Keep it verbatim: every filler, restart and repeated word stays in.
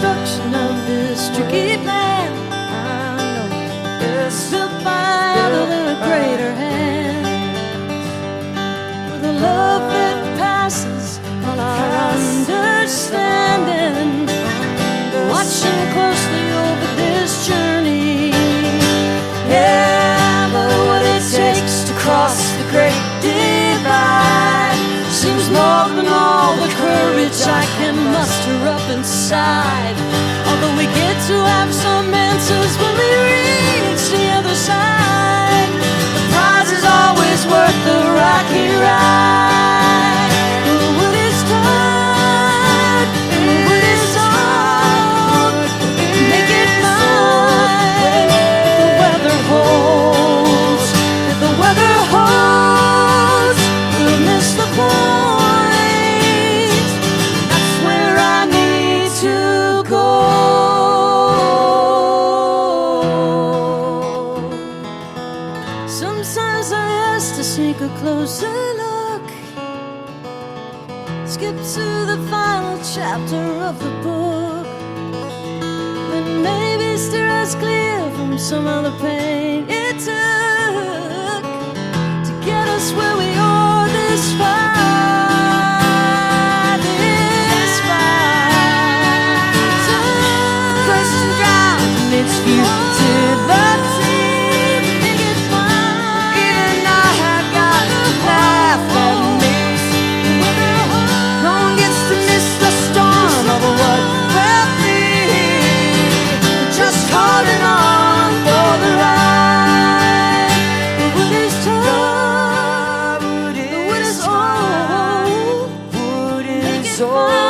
destruction of this tricky plan. I know it's built by other than a greater hand, with a love that passes all our understanding. Watching closely over this journey, yeah, but what it takes to cross the great divide seems more than all the courage I can muster up inside. Although we get to have some answers when we reach the other side, the prize is always worth the rocky ride. The wood is tired, the wood is hard, make it mine if the weather holds. If the weather holds, we'll miss the point. That's where I need to go. Sometimes I ask to take a closer look, skip to the final chapter of the book, and maybe steer us clear from some other pain it took to get us where we are this far, this far. Question ground and its futility. Make it fine. Even I have got to laugh at me. No one gets to miss the storm of what will be. Just holding on for the ride. The wood is tough, the wood is old, wood is old.